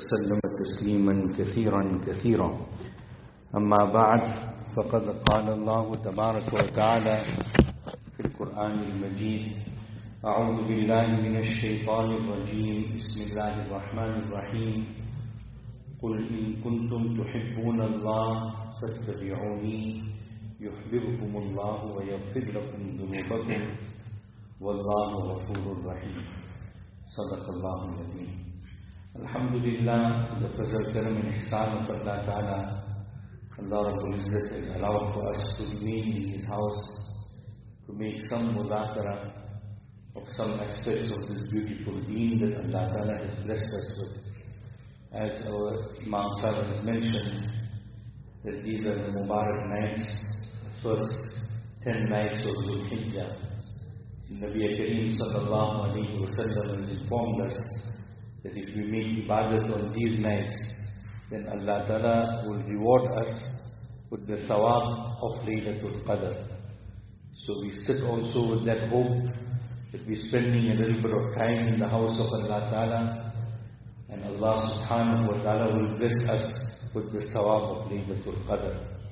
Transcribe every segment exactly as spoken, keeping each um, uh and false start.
وسلم تسليما كثيرا كثيرا. أما بعد، فقد قال الله تبارك وتعالى في القرآن المجيد: أعوذ بالله من الشيطان الرجيم، بسم الله الرحمن الرحيم. قل إن كنتم تحبون الله فاتبعوني يحببكم الله ويغفر لكم ذنوبكم والله غفور رحيم. صدق الله العظيم. Alhamdulillah, the present karam and ihsan of Allah Ta'ala, Allah Rabbul Izzat has allowed for us to remain in His house, to make some mudhakara of some aspects of this beautiful deen that Allah Ta'ala has blessed us with. As our Imam Sahib has mentioned, that these are the Mubarak nights, the first ten nights of Dhul Hijjah. Nabi Kareem Sallallahu Alaihi Wasallam has informed us that if we make ibadat on these nights, then Allah Ta'ala will reward us with the thawab of Laylatul Qadr. So we sit also with that hope that we're spending a little bit of time in the house of Allah Ta'ala, and Allah Subhanahu wa Ta'ala will bless us with the thawab of Laylatul Qadr.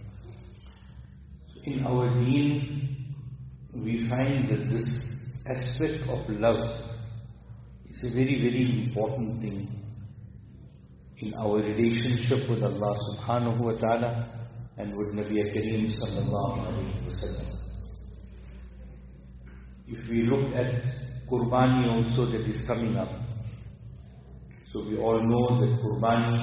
In our deen, we find that this aspect of love is a very, very important thing in our relationship with Allah Subhanahu wa Ta'ala and with Nabi Kareem Sallallahu Alaihi Wasallam. If we look at Qurbani also that is coming up, so we all know that Qurbani,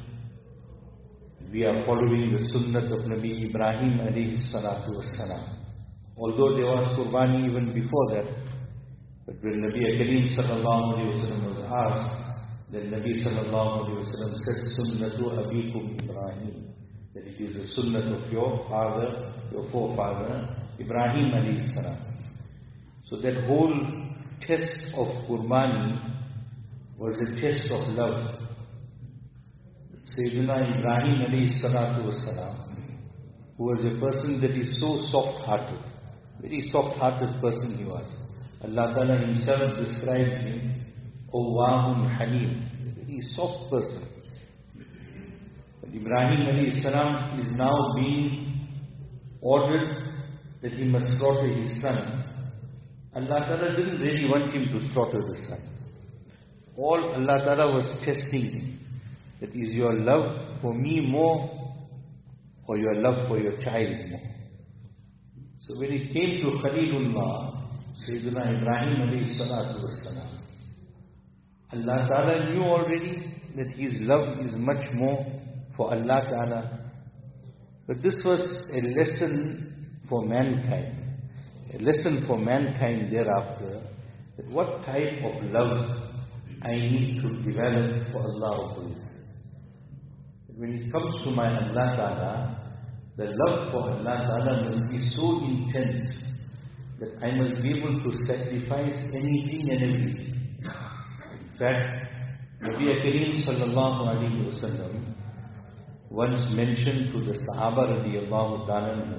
we are following the sunnah of Nabi Ibrahim alayhi salatu wassalam. Although there was Qurbani even before that, but when Nabi Kareem Sallallahu Alaihi Wasallam was asked, then Nabi Sallallahu Alaihi Wasallam said, Sunnatu Abikum Ibrahim, that it is the sunnah of your father, your forefather, Ibrahim alayhi salam. So that whole test of Qurbani was a test of love. Sayyidina Ibrahim alayhi salatu wassalam, who was a person that is so soft-hearted, very soft-hearted person he was. Allah Ta'ala himself describes him, Awwahun Halim, a very soft person. But Ibrahim alayhi salam is now being ordered that he must slaughter his son. Allah Ta'ala didn't really want him to slaughter the son. All Allah Ta'ala was testing him. That is your love for me more or your love for your child more. So when it came to Khalilullah, Sayyidina Ibrahim alayhi salatu wassalam, Allah Ta'ala knew already that his love is much more for Allah Ta'ala. But this was a lesson for mankind. A lesson for mankind thereafter, that what type of love I need to develop for Allah. When it comes to my Allah Ta'ala, the love for Allah Ta'ala must be so intense that I must be able to sacrifice anything and everything. In fact, Nabi Kareem Sallallahu Alaihi Wasallam once mentioned to the Sahaba radiyallahu ta'ala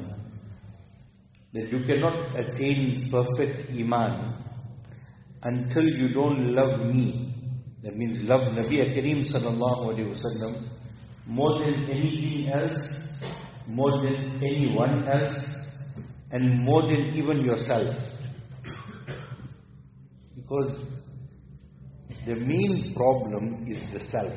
that you cannot attain perfect Iman until you don't love me. That means love Nabi Kareem Sallallahu Alaihi Wasallam more than anything else, more than anyone else, and more than even yourself. Because the main problem is the self.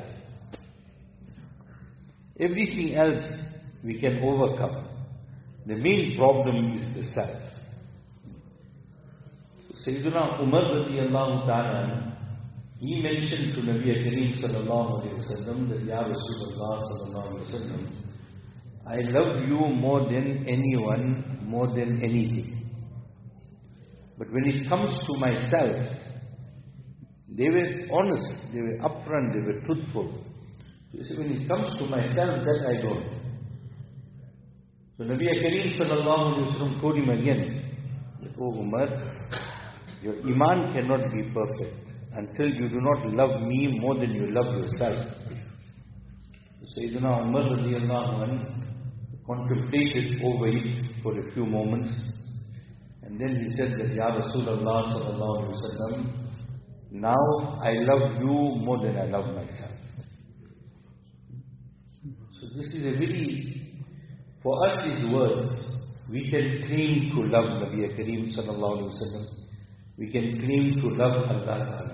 Everything else we can overcome. The main problem is the self. So Sayyidina Umar radiyallahu ta'ala, he mentioned to Nabi Kareem sallallahu alayhi wa sallam that, Ya Rasulullah sallallahu alayhi wa sallam, I love you more than anyone, more than anything. But when it comes to myself, they were honest, they were upfront, they were truthful. So you see, when it comes to myself, that I don't. So Nabi Kareem sallallahu alayhi wa sallam told him again, that, oh Umar, your Iman cannot be perfect until you do not love me more than you love yourself. So Sayyidina Umar radiyallahu anhu contemplated over it for a few moments, and then he said that, Ya Rasulullah sallallahu alayhi wa sallam, now I love you more than I love myself. this is a very, for us his words, we can claim to love Nabi Kareem sallallahu alayhi wa sallam. We can claim to love Allah Ta'ala.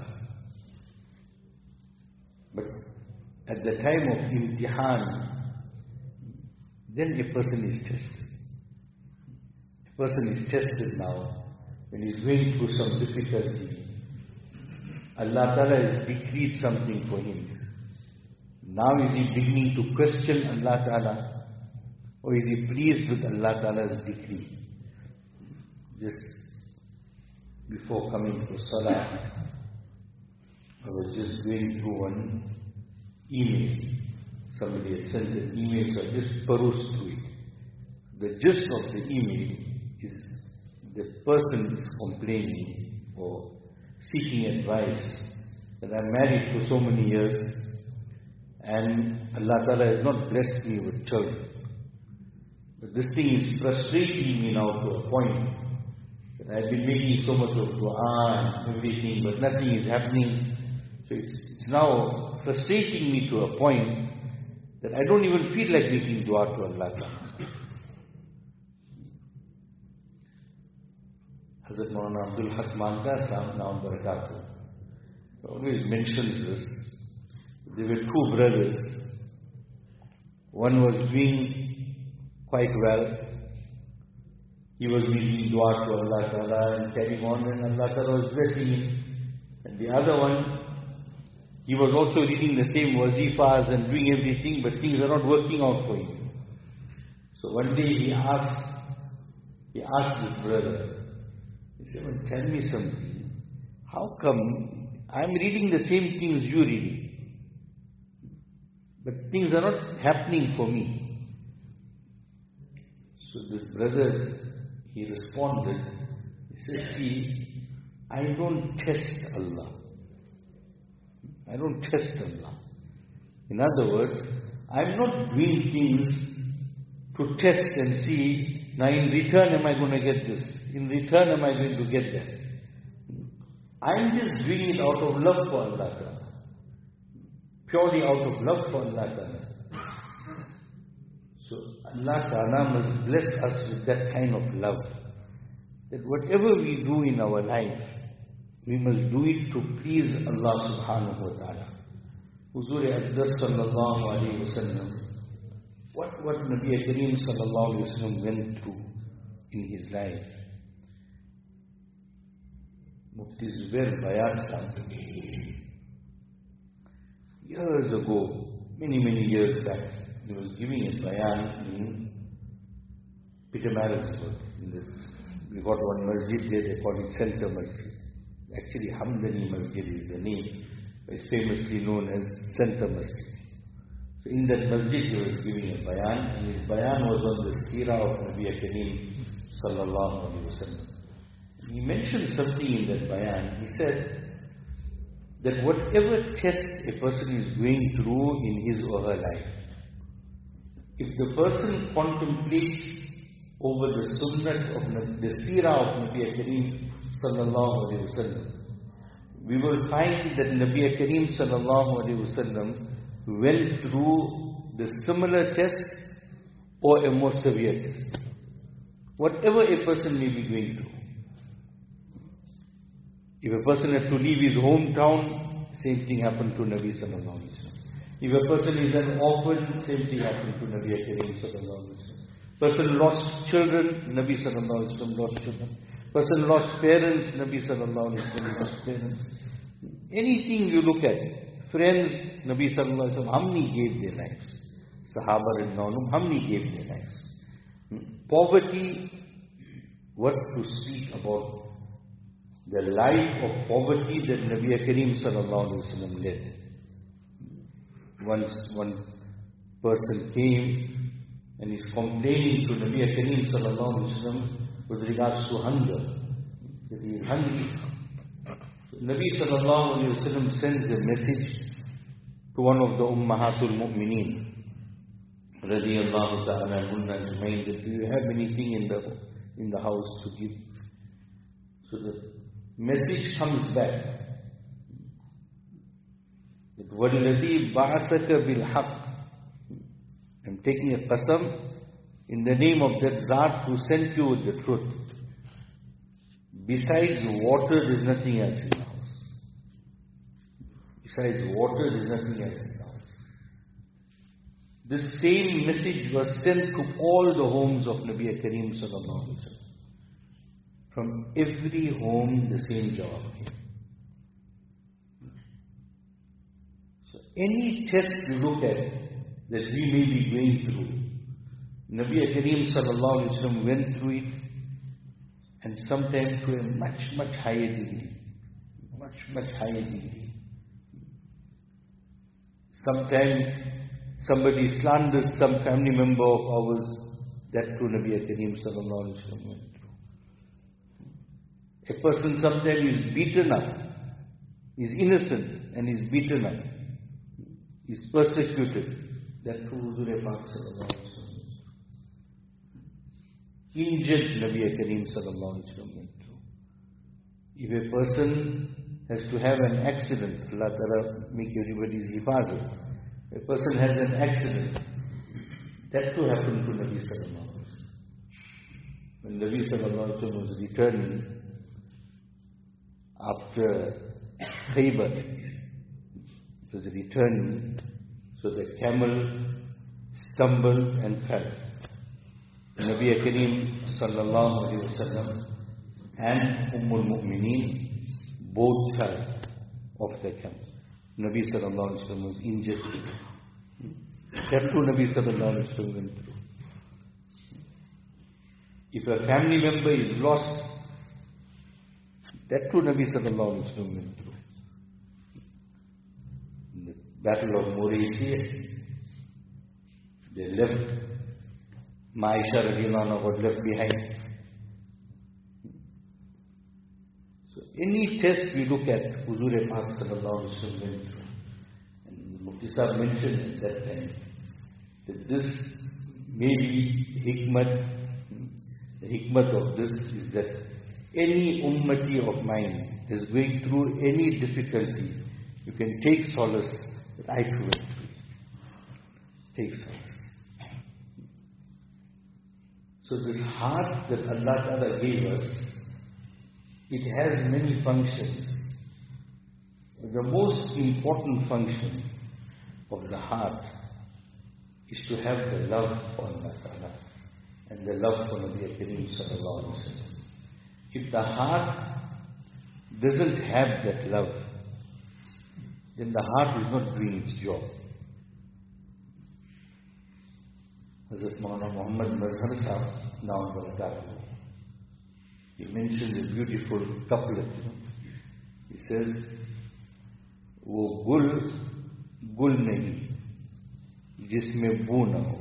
But at the time of imtihan, then a person is tested. A person is tested now when he is going through some difficulty. Allah Ta'ala has decreed something for him. Now is he beginning to question Allah Ta'ala? Or is he pleased with Allah Ta'ala's decree? Just before coming to Salah, I was just going through one email. Somebody had sent an email, so I just perused through it. The gist of the email is the person is complaining or seeking advice that I'm married for so many years and Allah Ta'ala has not blessed me with children. But this thing is frustrating me now to a point that I've been making so much of dua and everything, but nothing is happening. So it's, it's now frustrating me to a point that I don't even feel like making dua to Allah Ta'ala. Hazrat Maulana Abdul Haq Manka Sahib Naam Barakatuh always mentions this. There were two brothers. One was doing quite well. He was making dua to Allah Ta'ala and carrying on, and Allah Ta'ala was blessing him. And the other one, he was also reading the same wazifas and doing everything, but things are not working out for him. So one day he asked, he asked his brother, he said, well, tell me something. How come I'm reading the same things you're reading, but things are not happening for me? So this brother, he responded, he said, see, I don't test Allah. I don't test Allah. In other words, I'm not doing things to test and see, now in return am I going to get this? In return am I going to get that? I'm just doing it out of love for Allah Ta'ala. Purely out of love for Allah Ta'ala. So Allah Ta'ala must bless us with that kind of love. That whatever we do in our life, we must do it to please Allah Subhanahu Wa Ta'ala. Huzur Aqdas Sallallahu Alaihi Wasallam, what, what Nabi Kareem Sallallahu Alaihi Wasallam went through in his life. Mufti Zubair Bayat Sahib, years ago, many, many years back, he was giving a bayan in Petermarisburg. We got one masjid there, they call it Center Masjid. Actually, Hamdani Masjid is the name. It's famously known as Center Masjid. So in that masjid he was giving a bayan, and his bayan was on the seerah of Nabi Kareem Sallallahu Alaihi Wasallam. He mentioned something in that bayan. He said that whatever test a person is going through in his or her life, if the person contemplates over the sunnah of the seerah of Nabi Kareem Sallallahu Alaihi Wasallam, we will find that Nabi Kareem Sallallahu Alaihi Wasallam went through the similar test or a more severe test. Whatever a person may be going through. If a person had to leave his hometown, same thing happened to Nabi Sallallahu Alaihi Wasallam. If a person is an orphan, same thing happened to Nabi Kareem Sallallahu Alaihi Wasallam. Person lost children, Nabi Sallallahu Alaihi Wasallam lost children. Person lost parents, Nabi Sallallahu Alaihi Wasallam lost parents. Anything you look at, friends, Nabi Sallallahu Alaihi Wasallam, how many gave their lives? Sahaba and Naunum, how many gave their lives? Poverty, what to speak about the life of poverty that Nabi Kareem Sallallahu Alaihi Wasallam led. Once one person came and is complaining to Nabi Kareem Sallallahu Alaihi Wasallam with regards to hunger, that he is hungry. So Nabi Sallallahu Alaihi Wasallam sends a message to one of the Ummahatul Mu'mineen, radiyallahu ta'ala anhunna ajmain, that do you have anything in the in the house to give? So the message comes back that وَالَّذِي بَعَثَكَ بِالْحَقِّ, I'm taking a qasam in the name of that Zat who sent you with the truth. Besides water, there's nothing else in the house. Besides water, there's nothing else in the house. This same message was sent to all the homes of Nabi Kareem sallallahu alaihi wasallam. From every home, the same jawab came. So any test you look at that we may be going through, Nabi Kareem sallallahu alaihi wasallam went through it, and sometimes to a much, much higher degree. Much, much higher degree. Sometimes somebody slanders some family member of ours, that too Nabi Kareem sallallahu alaihi wasallam went through. A person sometimes is beaten up, is innocent and is beaten up, is persecuted. That too Huzur Pak sallallahu alaihi wasallam. Injured Nabi Kareem sallallahu alaihi wasallam went through. If a person has to have an accident, Allah Ta'ala make everybody's hifazat. A person has an accident, that too happened to Nabi sallallahu alaihi wasallam. When Nabi sallallahu alaihi wasallam was returning after Khaybar, it was returning, so the camel stumbled and fell. Nabi Kareem sallallahu alaihi wasallam and Ummul Mu'mineen both fell off the camel. Nabi sallallahu alaihi wasallam was injured. That too Nabi sallallahu alaihi wasallam went through. If a family member is lost, that too Nabi sallallahu alaihi wasallam went through. In the Battle of Muraysiyah, they left. Maisha radiallahu anha got left behind. So any test we look at, Huzur Pak sallallahu alaihi wasallam went through. And Mufti Sahib mentioned at that time that this may be hikmat. The hikmat of this is that any ummati of mine is going through any difficulty, you can take solace that I too went through. Take solace. So this heart that Allah Ta'ala gave us, it has many functions. The most important function of the heart is to have the love for Allah Ta'ala and the love for Nabi Kareem sallallahu alaihi wasallam. If the heart doesn't have that love, then the heart is not doing its job. Hazrat Maulana Muhammad Mazhar Sahib, now Barakatuh, he mentions a beautiful couplet. He says, "वो गुल गुल नहीं जिसमें बू न हो,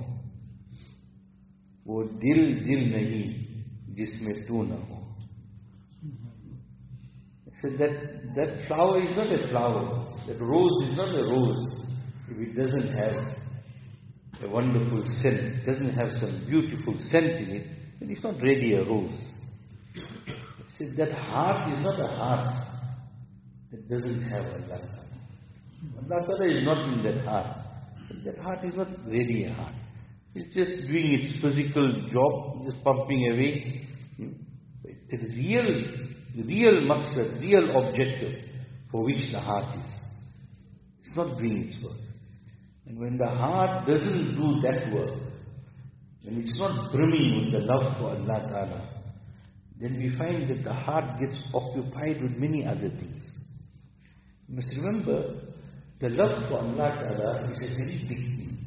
वो दिल दिल नहीं जिसमें तू न हो." So that, that flower is not a flower, that rose is not a rose if it doesn't have a wonderful scent, doesn't have some beautiful scent in it, then it's not really a rose. So that heart is not a heart that doesn't have Allah. Allah Ta'ala is not in that heart. But that heart is not really a heart. It's just doing its physical job, just pumping away. The real real maqsad, real objective for which the heart is, it's not doing its work. And when the heart doesn't do that work, when it's not brimming with the love for Allah Ta'ala, then we find that the heart gets occupied with many other things. You must remember, the love for Allah Ta'ala is a very big thing.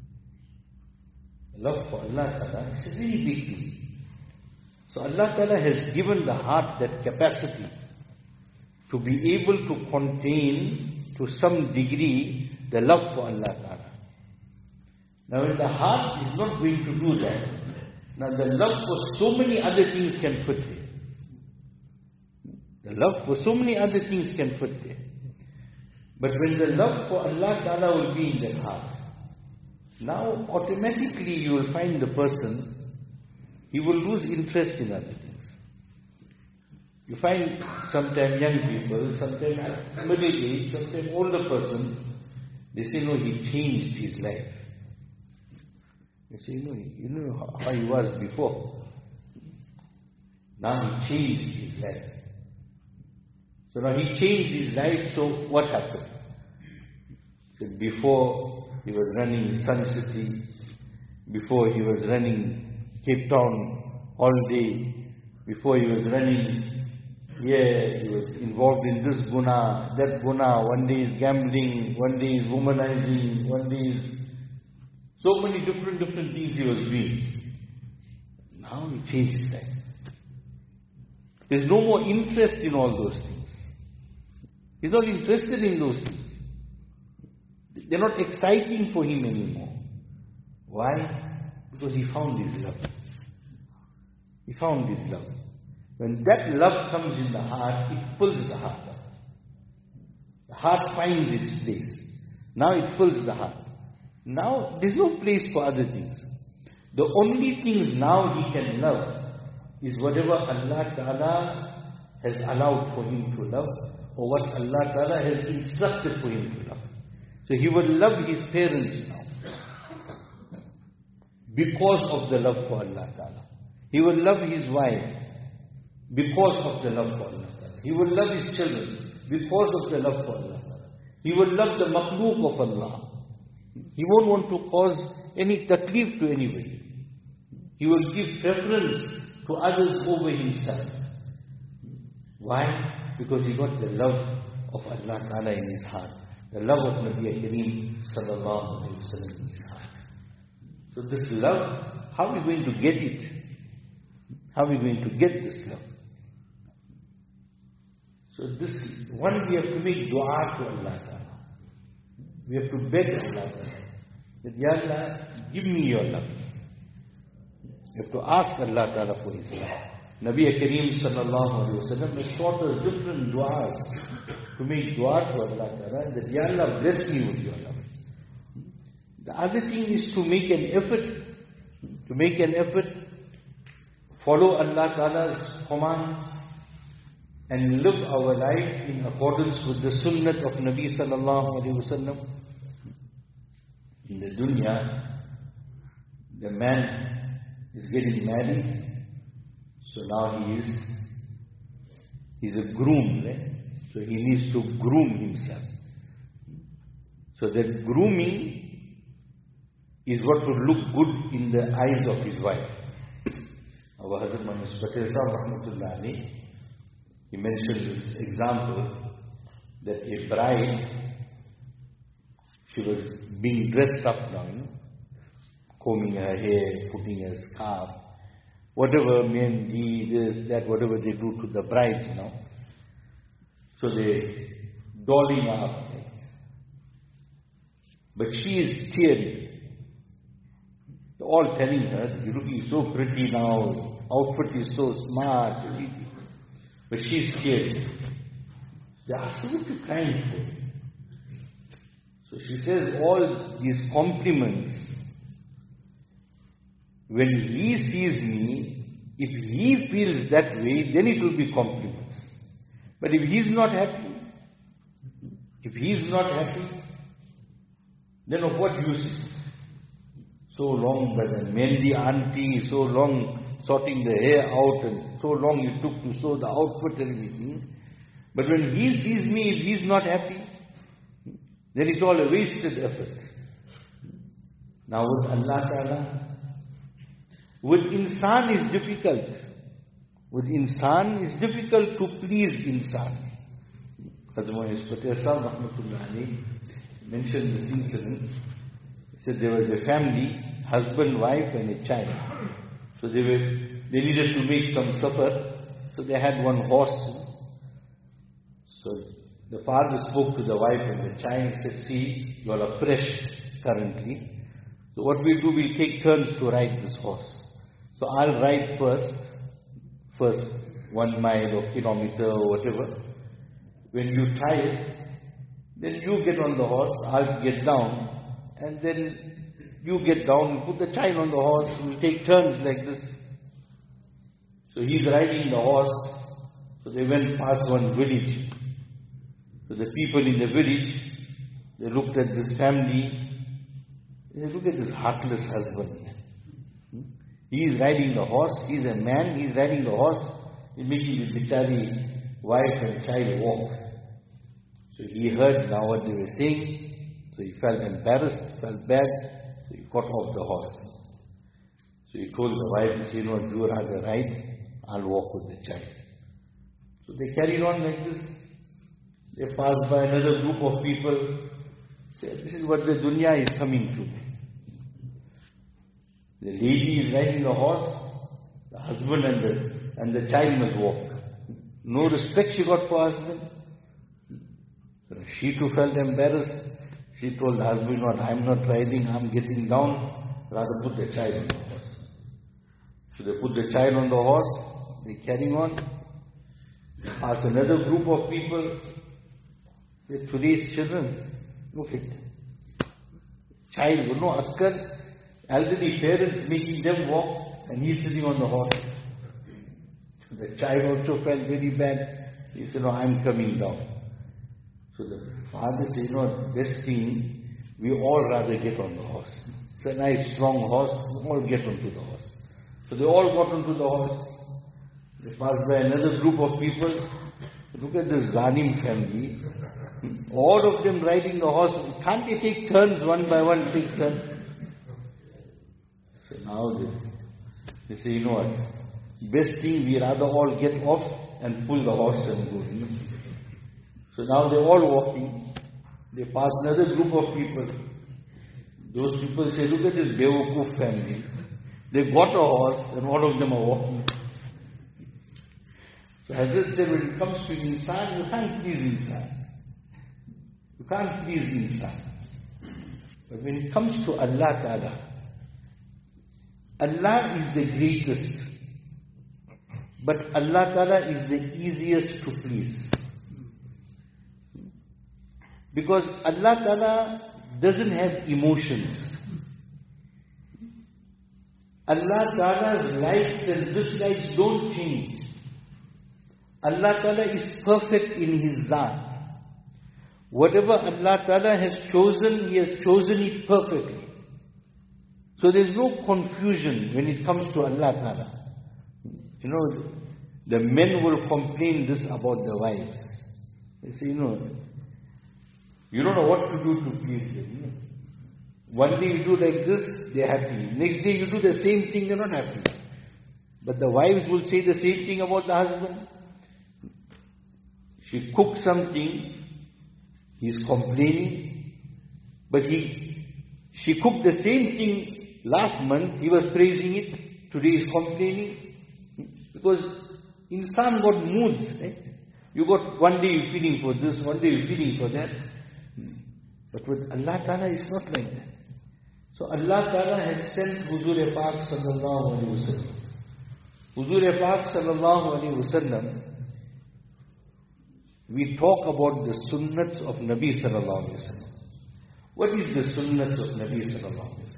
The love for Allah Ta'ala is a very big thing. So Allah Ta'ala has given the heart that capacity to be able to contain to some degree the love for Allah Ta'ala. Now when the heart is not going to do that, now the love for so many other things can fit there. The love for so many other things can fit there. But when the love for Allah Ta'ala will be in that heart, now automatically you will find the person, he will lose interest in other things. You find sometimes young people, sometimes middle age, sometimes older person, they say, no, he changed his life. You say, you know, you know how, how he was before. Now he changed his life. So now he changed his life, so what happened? So before he was running Sun City, before he was running Cape Town all day, before he was running here, he was involved in this guna, that guna, one day is gambling, one day is womanizing, one day is so many different, different things he was doing. Now he changed his life. There's no more interest in all those things. He's not interested in those things. They're not exciting for him anymore. Why? Because he found his love. He found his love. When that love comes in the heart, it pulls the heart up. The heart finds its place. Now it fills the heart. Now there's no place for other things. The only things now he can love is whatever Allah Ta'ala has allowed for him to love, or what Allah Ta'ala has instructed for him to love. So he will love his parents now because of the love for Allah Ta'ala. He will love his wife because of the love for Allah Ta'ala. He will love his children because of the love for Allah Ta'ala. He will love the makhlooq of Allah. He won't want to cause any taklif to anybody. He will give preference to others over himself. Why? Because he got the love of Allah Ta'ala in his heart. The love of Nabi Kareem Sallallahu Alaihi Wasallam in his heart. So this love, how are we going to get it? How are we going to get this love? So this, one, we have to make dua to Allah Ta'ala. We have to beg Allah Ta'ala that, Ya Allah, give me your love. You have to ask Allah Ta'ala for his love. Nabi Kareem Sallallahu Alaihi Wasallam has taught us different du'as to make dua to Allah Ta'ala that, Ya Allah, bless me with your love. The other thing is to make an effort, to make an effort, follow Allah Ta'ala's commands and live our life in accordance with the sunnah of Nabi Sallallahu Alaihi Wasallam. In the dunya, the man is getting married, so now he is he's a groom, right? So he needs to groom himself. So that grooming is what to look good in the eyes of his wife. Our Hazrat Muhammad Patel Sahib Rahmatullah Alayhi, he mentioned this example that a bride, she was being dressed up now, you know, combing her hair, putting a scarf, whatever mehendi, this, that, whatever they do to the brides now. So they dolling her up. Right? But she is tearing. They're all telling her, you're looking so pretty now, outfit is so smart, everything. But she's scared. They ask her, what are you crying for? So she says, all these compliments, when he sees me, if he feels that way, then it will be compliments. But if he's not happy, if he's not happy, then of what use? So long, but Mehendi auntie, so long sorting the hair out, and so long it took to sew the outfit and everything. But when he sees me, if he's not happy, then it's all a wasted effort. Now with Allah Ta'ala, with insan is difficult. With insan is difficult to please insan. Hazrat Muhammad Patel Sahib Rahmatullah Alayhi mentioned this incident. He said there was a family, husband, wife and a child. So they were, they needed to make some supper. So they had one horse. So the father spoke to the wife and the child and said, see, you are fresh currently. So what we do, we take turns to ride this horse. So I'll ride first, first one mile or kilometer or whatever. When you tire, then you get on the horse, I'll get down, and then you get down, put the child on the horse, we take turns like this. So he's riding the horse, so they went past one village. So the people in the village, they looked at this family, they looked at this heartless husband. He is riding the horse, he is a man, he is riding the horse, he is making his bichari wife and child walk. So he heard now what they were saying, so he felt embarrassed, felt bad, so he got off the horse. So he told the wife, he said, you know, you rather ride, I'll walk with the child. So they carried on like this. They passed by another group of people. Said, this is what the dunya is coming to. The lady is riding the horse, the husband and the, and the child must walk. No respect she got for her husband. So she too felt embarrassed. She told the husband, no, I'm not riding, I'm getting down, rather put the child on the horse. So they put the child on the horse, they carrying on. They pass another group of people. They, today's children, look at them. Child, you know, Askar, elderly parents making them walk, and he's sitting on the horse. The child also felt very bad. He said, no, I'm coming down. So the father said, no, best thing, we all rather get on the horse. It's a nice strong horse, we all get onto the horse. So they all got onto the horse. They passed by another group of people. Look at this Zanim family. All of them riding the horse. Can't they take turns one by one, take turns? So now they, they say, you know what, best thing, we rather all get off and pull the horse and go. You know? So now they're all walking. They pass another group of people. Those people say, look at this Bewakoof family. They got a horse and all of them are walking. So Hazrat said, when it comes to insan, you can't please insan. You can't please insan. But when it comes to Allah Ta'ala, Allah is the greatest, but Allah Ta'ala is the easiest to please. Because Allah Ta'ala doesn't have emotions. Allah Ta'ala's likes and dislikes don't change. Allah Ta'ala is perfect in His Zat. Whatever Allah Ta'ala has chosen, He has chosen it perfectly. So there is no confusion when it comes to Allah Ta'ala. You know, the men will complain this about the wives. They say, you know, you don't know what to do to please them. You know? One day you do like this, they're happy. Next day you do the same thing, they're not happy. But the wives will say the same thing about the husband. She cooks something, he's complaining, but he, she cooked the same thing last month, he was praising it, today he's complaining. Because insan got moods, right? You got one day you're feeling for this, one day you're feeling for that. But with Allah Ta'ala, it's not like that. So Allah Ta'ala has sent Huzur Pak Sallallahu Alaihi Wasallam. Huzur Pak Sallallahu Alaihi Wasallam, we talk about the sunnats of Nabi Sallallahu Alaihi Wasallam. What is the sunnats of Nabi Sallallahu Alaihi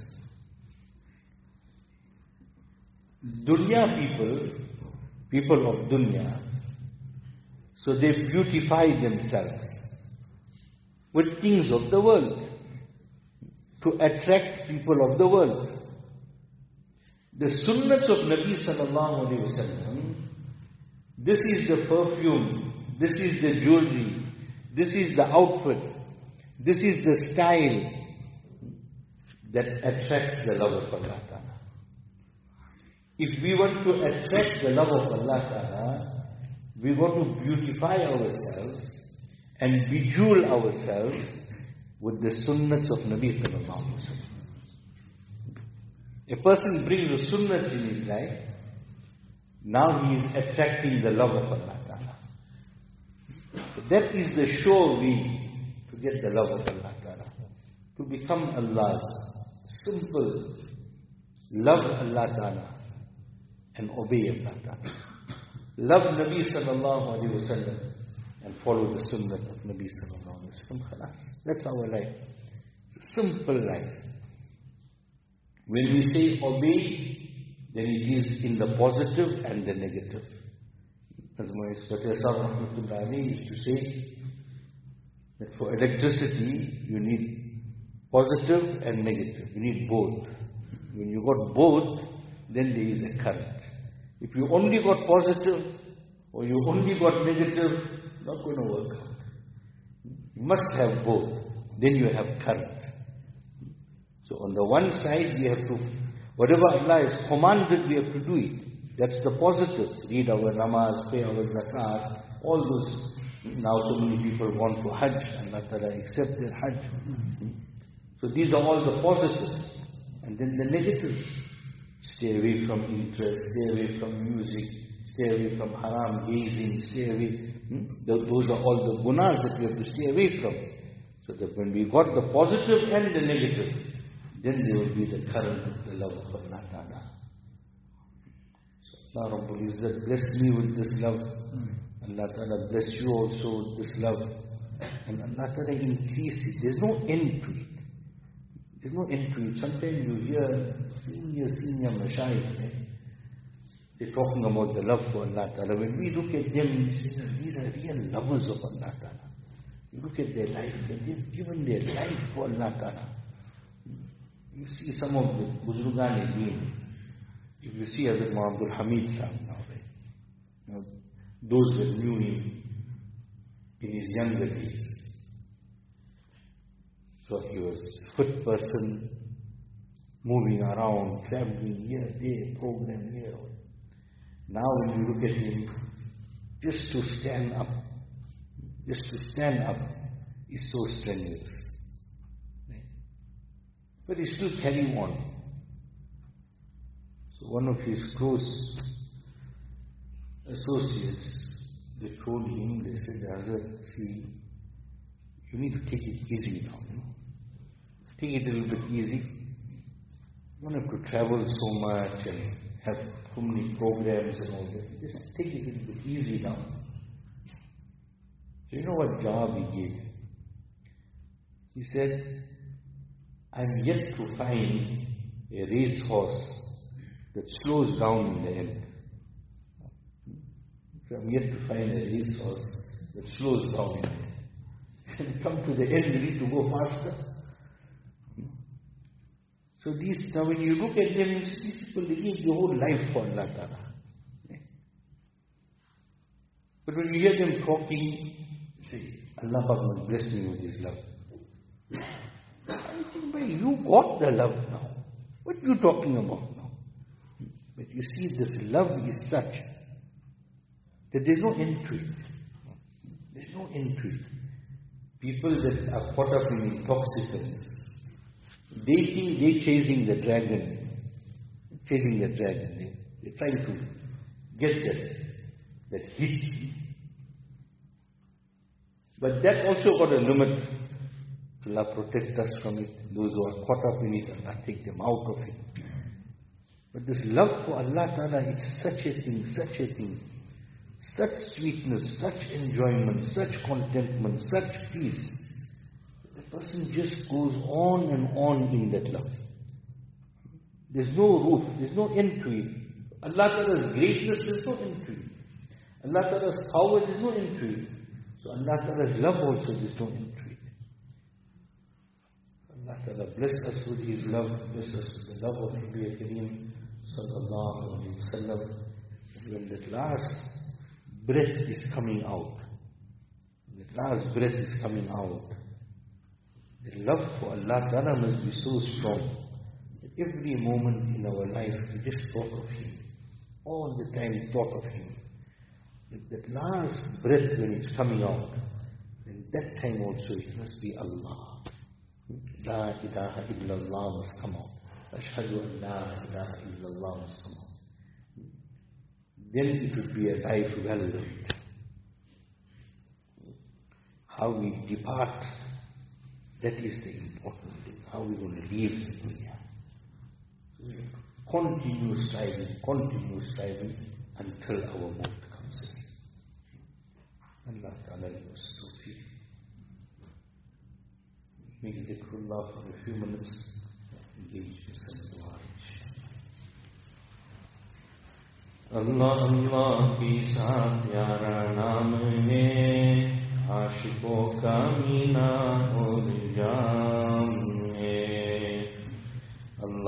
Wasallam? Dunya people, people of dunya, so they beautify themselves with things of the world to attract people of the world. The sunnats of Nabi Sallallahu Alaihi Wasallam, this is the perfume, this is the jewelry, this is the outfit, this is the style that attracts the love of Allah Ta'ala. If we want to attract the love of Allah Ta'ala, we want to beautify ourselves and bejewel ourselves with the sunnats of Nabi Sallallahu Alaihi Wasallam. A person brings the sunnats in his life, now he is attracting the love of Allah Ta'ala. So that is the sure way to get the love of Allah Ta'ala. To become Allah's simple, love Allah Ta'ala and obey Allah Ta'ala. Love Nabi Sallallahu Alaihi Wasallam and follow the sunnah of Nabi Sallallahu Alaihi Wasallam. That's our life. It's a simple life. When we say obey, then it is in the positive and the negative. As my Satyasam Rahmatullah Ali used to say, that for electricity, you need positive and negative. You need both. When you got both, then there is a current. If you only got positive or you only got negative, not going to work out. You must have both. Then you have current. So on the one side, we have to, whatever Allah has commanded, we have to do it. That's the positives. Read our namaz, pay our zakat, all those. Now so many people want to Hajj, Allah Ta'ala accept their Hajj. So these are all the positives. And then the negatives. Stay away from interest, stay away from music, stay away from haram gazing, stay away. Hmm? Those are all the gunas that we have to stay away from. So that when we got the positive and the negative, then there will be the current of the love of Allah Ta'ala. So Allah Rabbul Izzat bless me with this love. Allah Ta'ala bless you also with this love. And Allah Ta'ala increase it. There's no end to it. There's no end to it. Sometimes you hear senior, senior mashayikh, eh? They're talking about the love for Allah Ta'ala. When we look at them, we say, these are real lovers of Allah Ta'ala. You look at their life, and they've given their life for Allah Ta'ala. You see some of the Buzrugan Deen. If you see Hazrat Muhammad Hamid Sahib now, right? You know, those that knew him in his younger days. So he was a fit person, moving around, traveling here, there, program here. Now when you look at him, just to stand up, just to stand up is so strenuous. But he still carrying on. So one of his close associates, they told him, they said, Hazrat, see, you need to take it easy now. You know? Take it a little bit easy. You don't have to travel so much and have so many programs and all that. Just take it a little bit easy now. So you know what job he gave? He said, I'm yet to find a racehorse that slows down in the end. I'm yet to find a racehorse that slows down in the end. And come to the end, you need to go faster. So these, now when you look at them, these people, they give their whole life for Allah Ta'ala. But when you hear them talking, say, Allah Ta'ala bless me with His love. I think, well, you got the love now. What are you talking about now? But you see, this love is such that there's no end to it. There's no end to it. People that are caught up in intoxicants, they think they're chasing the dragon. Chasing the dragon. They, they're trying to get that, that hit. But that also got a limit. Allah protect us from it. Those who are caught up in it, Allah take them out of it. But this love for Allah Ta'ala, it's such a thing, such a thing. Such sweetness, such enjoyment, such contentment, such peace. The person just goes on and on in that love. There's no roof, there's no end to it. Allah Ta'ala's greatness, there's no end to it. Allah Ta'ala's power, there's no end to it. So Allah Ta'ala's love also, there's no end to it. Allah Ta'ala bless us with His love, bless us with the love of Nabi Kareem Sallallahu Alaihi Wasallam. When that last breath is coming out, that last breath is coming out, the love for Allah Ta'ala must be so strong that every moment in our life we just thought of Him. All the time thought of Him. That, that last breath when it's coming out, then that time also it must be Allah. La ilaha illallah must come out. Ashhadu an la ilaha illallah must come out. Then it would be a life well lived. How we depart, that is the important thing. How we going to leave the dunya. Continue striving, continue striving until our mouth comes in. Allah Ta'ala knows Tawfiq. Make dhikrullah for a few minutes. Engage in some dua. अल्लाह अल्लाह की साथ प्यारा नाम है, आशिकों का मीना और जाम है। अल्लाह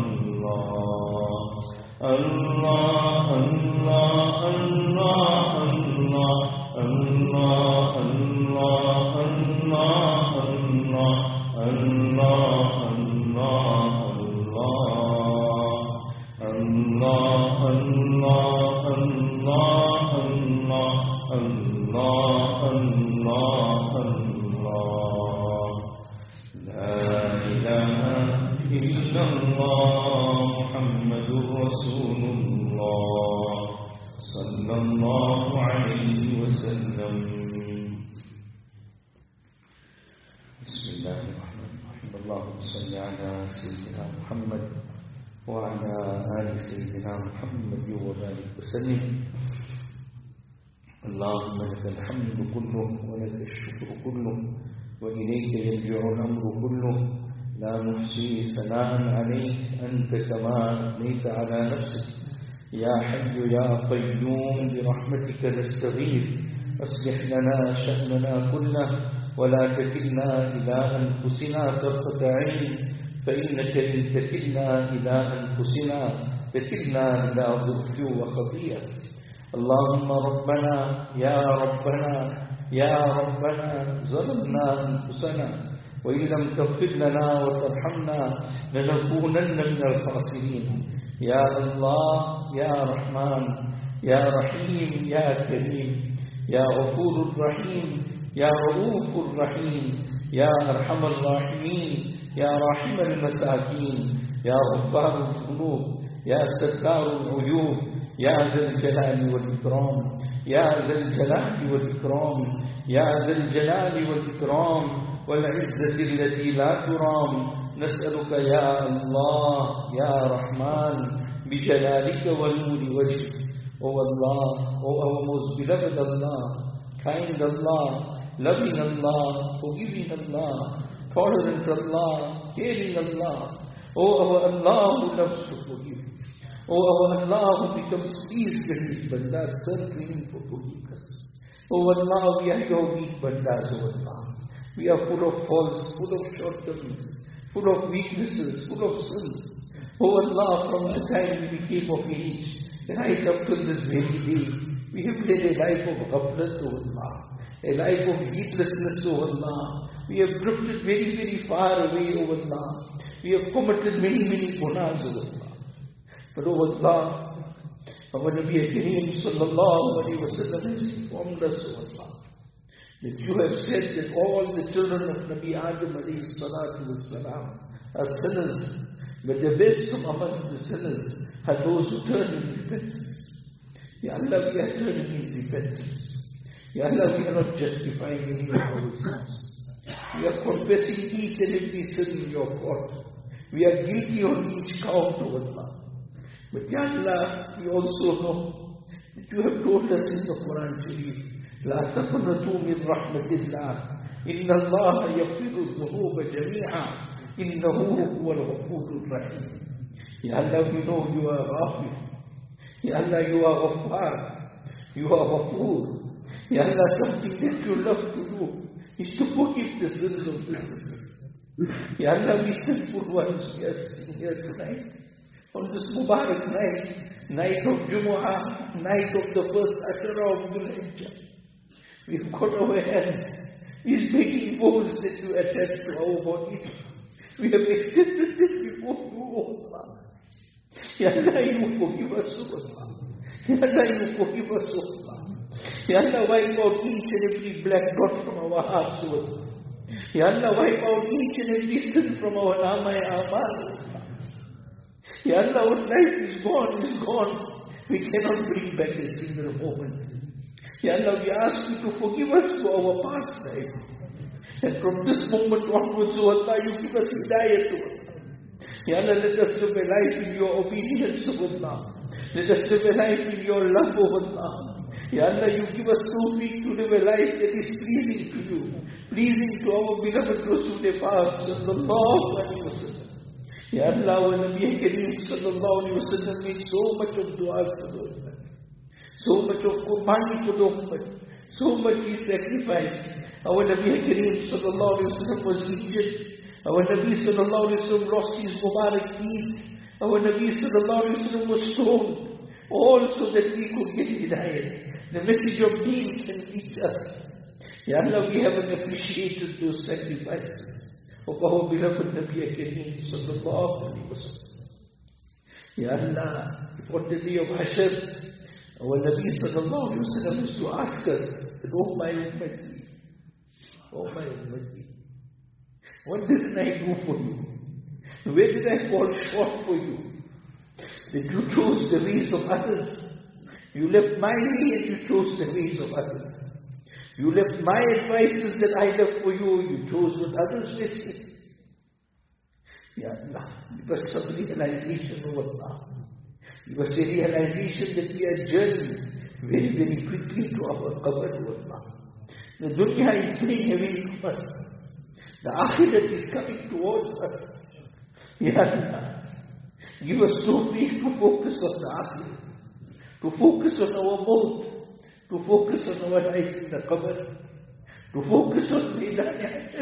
illallah Muhammadur Rasulullah sallallahu alayhi wa sallam. Bismillahirrahmanirrahim. Allahumma salli ala Sayyidina Muhammad wa ala ali Sayyidina Muhammad wa barik wa sallim. Allahumma lakal hamdu kulluh wa lakal shukru kulluh wa ilayka yarji'u al-amru kulluh. لا نحصي ثناء عليك أنت كما أثنيت على نفسك. يا حي يا قيوم برحمتك نستغيث أصلح لنا شأننا كله ولا تكلنا إلى أنفسنا طرفة عين فإنك إن تكلنا إلى أنفسنا تكلنا إلى ضعف وخطيئة. اللهم ربنا يا ربنا يا ربنا ظلمنا أنفسنا وإن لم تغفر لنا وترحمنا لنكونن من الخاسرين. يا الله يا رحمن يا رحيم يا كريم يا غفور رحيم يا رؤوف رحيم يا أرحم الراحمين يا راحم المساكين يا غفار الذنوب يا ستار العيوب يا ذا الجلال والإكرام يا ذا الجلال والإكرام يا ذا الجلال والإكرام والعزة التي لا ترام. نسألك يا الله يا رحمن بجلالك ونور وجهك. O Allah, O our most beloved Allah, kind Allah, loving Allah, forgiving Allah, tolerant Allah, caring Allah. O our Allah who loves to forgive. O our Allah who becomes pleased when his bandas turn to him for forgiveness. O Allah, we are your weak bandas, O Allah. We are full of faults, full of shortcomings, full of weaknesses, full of sins. Oh Allah, from the time we became of age, right up till this very day, we have led a life of ghaflat, O Allah, a life of heedlessness, O Allah. We have drifted very, very far away, O Allah. We have committed many, many gunas, O Allah. But O Allah, our Nabi Kareem sallallahu alayhi wa sallam has informed us, O Allah, that you have said that all the children of Nabi Adam alayhi salatu wassalam are sinners, but the best from amongst the sinners are those who turn in repentance. Ya Allah, we are turning in repentance. Ya Allah, we are not justifying any of our sins. We are confessing each and every sin in your court. We are guilty on each count, O Allah. But Ya Allah, we also know that you have told us in the Quran Sharif, لا تقنطوا من رحمة الله إن الله يغفر الذنوب جميعا إنه هو الغفور الرحيم. Ya Allah, we know you are Ghafir. Ya Allah, you are Ghaffar. You are Ghafoor. Ya Allah, something that you love to do is to forgive the sins of the sinners. Ya Allah, we sinful ones, we are sitting here tonight on this Mubarak night, night of Jumu'ah, night of the first Ashara of Dhul Hijjah. We've got our hands, these begging bowls that you attach to our bodies. We have accepted it before you, O Allah. Ya Allah, you forgive us, O Allah. Ya Allah, you forgive us, O Allah. Ya Allah, wipe out each and every black dot from our hearts, O Allah. Ya Allah, wipe out each and every sin from our Namai Amal, O Allah. Ya Allah, our life is gone, is gone. We cannot bring back a single moment. Ya Allah, we ask you to forgive us for our past life. And from this moment onwards, O Allah, you give us hidayah to Allah. Ya Allah, let us live a life in your obedience, O Allah. Let us live a life in your love, O Allah. Ya Allah, you give us tawfiq to live a life that is pleasing to you, pleasing to our beloved Rasul sallallahu alayhi wa sallam. Ya Allah, our Nabi Kareem sallallahu alayhi wa sallam made so much of du'as for the Ummah, so much of qurbani for the Ummah, so much he sacrificed. Our Nabi Kareem sallallahu alayhi wa sallam was injured. Our Nabi sallallahu alayhi wa sallam lost his Mubarak feet. Our Nabi sallallahu alayhi wa sallam was stoned, all so that we could get hidayah. The message of deen can reach us. Ya Allah, we haven't appreciated those sacrifices of our beloved Nabi Kareem sallallahu alayhi wa sallam. Ya Allah, on the day of Hashr, our Nabi sallallahu alayhi wa sallam is to ask us, oh my ummati, oh my ummati, what didn't I do for you? Where did I fall short for you? That you chose the ways of others. You left my way and you chose the ways of others. You left my advices that I left for you, you chose what others wished. Ya Allah, give us some realization of Allah. Give us a realization that we are journeying very, very quickly to our qabr, O Allah. The dunya is fleeing away from us. The akhirat is coming towards us. Ya Allah, give us tawfiq to focus on the akhirat, to focus on our maut, to focus on our life in the qabr, to focus on hidayah.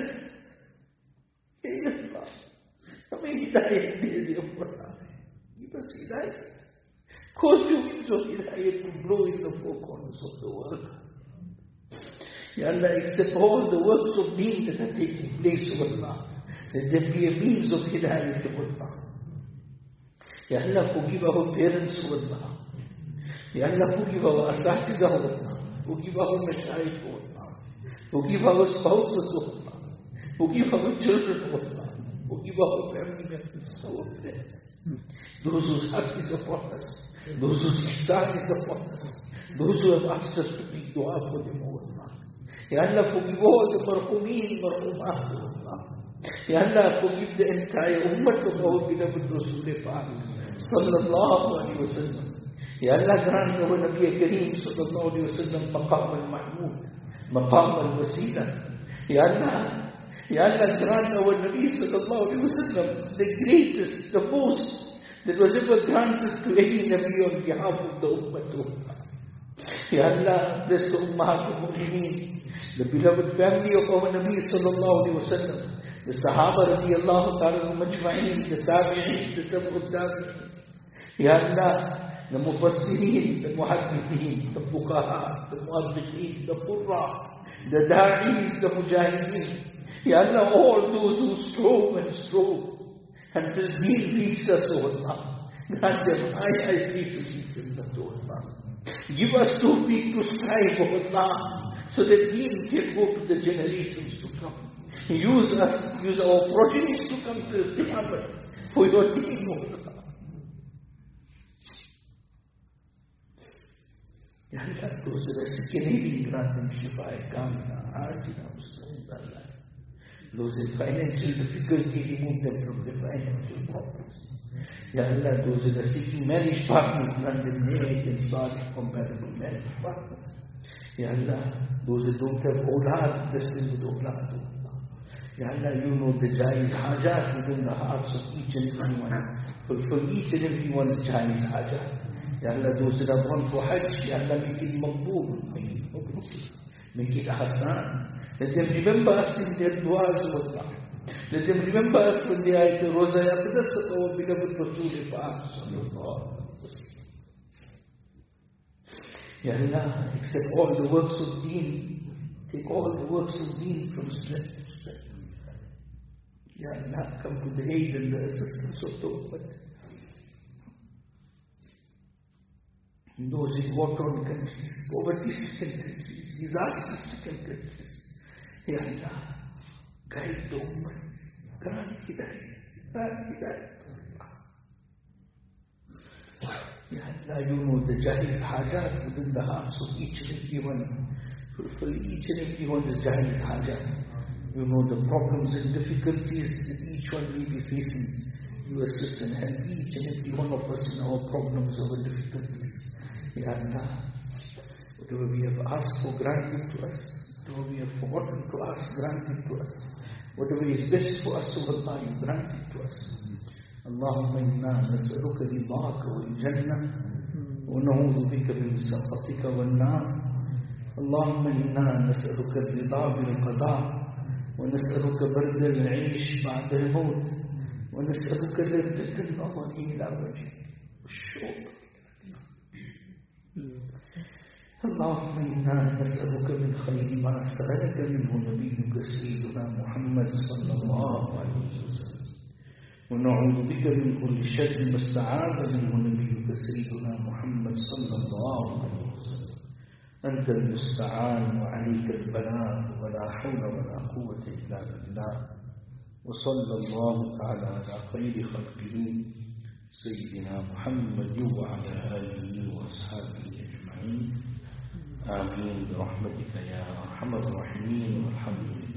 Ya Allah, हमें hidayah they they Allah. Give us hidayah. Cause your winds of hidayah to blow in the four corners of the world. Ya Allah, accept all the works of deen that are taking place, O Allah. Let there be a means of hidayah to Allah. Ya Allah, forgive our parents, O Allah. Ya Allah, forgive our asatiza, O Allah. Forgive our mashayikh, O Allah. Forgive our spouses, O Allah. Forgive our children, O Allah. Forgive our family members, our friends. Those whose heart is upon us. Those whose ihsan is upon us. Those who have asked us to make dua for them, O Allah. Ya Allah, forgive all the marhumeen, marhumat, O Allah. Ya Allah, forgive the entire ummah of our beloved Rasul Pak sallallahu alayhi wa sallam. Ya Allah, grant our Nabi Kareem sallallahu alayhi wa sallam maqam al-mahmud, maqam al-wasila. Ya Allah, Ya Allah, grant our Nabi sallallahu alayhi wa sallam the greatest, the most that was ever granted to any Nabi on behalf of the ummah. Ya Allah, bless the Ummahat al-Mu'mineen, the beloved family of our Nabi sallallahu alayhi wa sallam, the Sahaba radiyallahu ta'ala majma'in, the Tabi'in, the Tabi'ut Tabi'in. Ya Allah, the Mufassirin, the Muhaddithin, the Fuqaha, the Muaddiqin, the Qurra, the Da'is, the Mujahideen. Ya Allah, all those who strove and strove until deen reached us, O Allah. Grant them high, high people in the O Allah. Give us tawfiq to strive, O Allah, so that deen can go to the generations to come. Use us, use our progenitors to come to the Qiyamah for your deen, O Allah. Ya Allah, those that are sick and ailing, grant them shifa, kamina, ajina, muslim, Allah. Those in financial difficulty, remove them from the financial problems. Ya Allah, those that are seeking marriage partners, grant them marriage and salih, compatible marriage partners. Ya Allah, those that don't have awlad, bless them with awlad. Ya Allah, you know the jaiz hajat within the hearts of each and every one. Fulfill each and every one's jaiz hajat. Ya Allah, those that are born for Hajj, Ya Allah, make it maqbool, make it maqbool, make it hasan. Let them remember us in their du'as, O Allah. Let them remember us when they are at the Roza Yaqdas of our beloved Rasul Pak sallallahu alayhi wa sallam. Ya Allah, accept all the works of deen. Take all the works of deen from strength to strength. Ya Allah, come to the aid and the assistance of the ummah. Those in war-torn countries, poverty-stricken countries, disaster-stricken countries. Ya Allah, guide the ummah, grant hidayah, grant hidayah. Ya Allah, you know the jaiz hajat within the hearts of each and every one. Fulfill each and every one's jaiz hajat. You know the problems and difficulties that each one may be facing. You assist and help each and every one of us in our problems, our difficulties. Ya Allah, whatever we have asked for, grant it to us. Whatever we have forgotten to ask, grant it to us. Whatever is best for us, O Allah, you grant it to us. Allahumma inna nas'aluka ridaka wal jannah wa na'udhu bika min sakhatika wal nar. Allahumma inna nas'aluka ridha bil qada wa nas'aluka barda al 'aysh ba'da al maut wa nas'aluka lazzata al nadar ila wajhik wash-shawq. اللهم إنا نسألك من خير ما سألك منه نبيك سيدنا محمد صلى الله عليه وسلم ونعوذ بك من كل شر ما استعاذ منه نبيك سيدنا محمد صلى الله عليه وسلم. أنت المستعان وعليك البلاغ ولا حول ولا قوة إلا بالله. وصلى الله تعالى على خير خلقه سيدنا محمد وعلى آله وأصحابه أجمعين آمين برحمتك يا أرحم الراحمين والحمد لله.